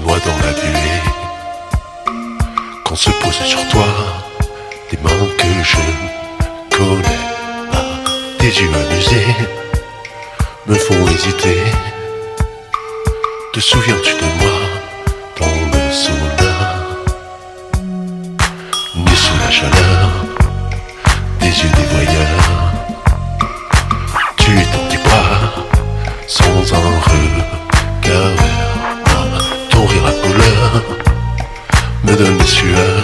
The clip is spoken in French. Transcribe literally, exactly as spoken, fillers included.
noie dans la buée. Quand se posent sur toi des mains que je ne connais pas, tes yeux amusés me font hésiter. Te souviens-tu de moi dans le sauna, nu sous la chaleur des yeux des voyeurs? Tu es dans tes bras sans un regard. Ton rire à couleur me donne des sueurs.